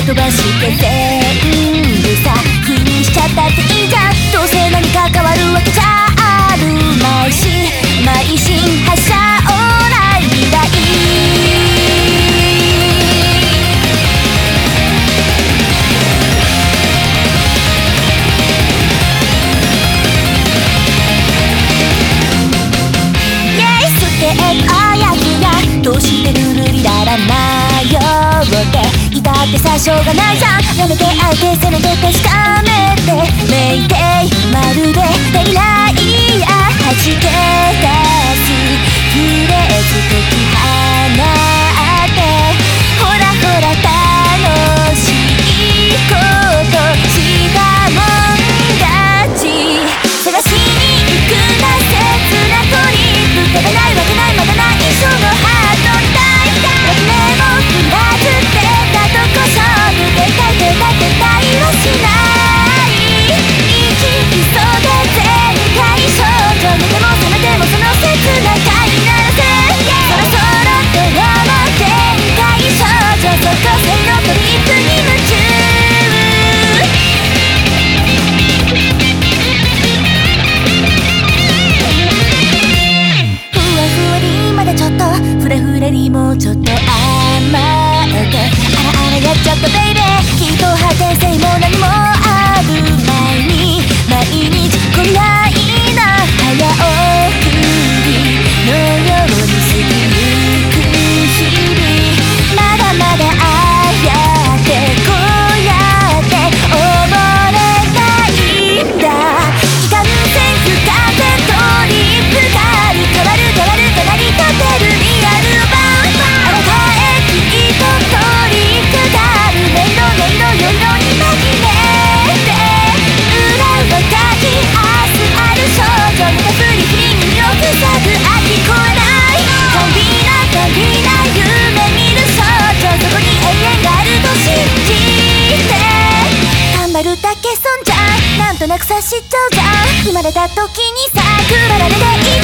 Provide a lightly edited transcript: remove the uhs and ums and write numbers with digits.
飛ばして全部さ封印しちゃったっていいじゃん。どうせ何か変わるわけじゃあるまいし、邁進発射オーライ未来。あやつがどうしてルルリララ迷っていたってさしょうがないじゃん。やめてあえてせめて確かめてメイテイまるで足りないや弾け出すフレーズ解き放ってほらほら楽しいことしたもん勝ち探しに行くな切なトリップただないわけないまだないそのハート大体目も振らずってたとこ勝負で書いてたって対はしない一理想で全開少女寝ても覚めてもその切な回ならせそろそろドラマ展開少女即性のトリップに夢中フレフレにもうちょっと甘えてあらあらやっちゃったベイベーきっと果て性も何もある前に毎日こんないな早送りのように過ぎゆく日々まだまだああやってこうやって溺れたいんだいかんせん不可でトリップが変わる変わるかなり立てるリアル版あらかえきっとトリックがあるメイドメイド夜に紛れて裏はかき明日ある少女のフリフリ耳を塞ぐ聞こえない甘美な夢見る少女そこに永遠があると信じて頑張るだけ損じゃんなんとなく察しちゃうじゃん生まれた時にさ配られてい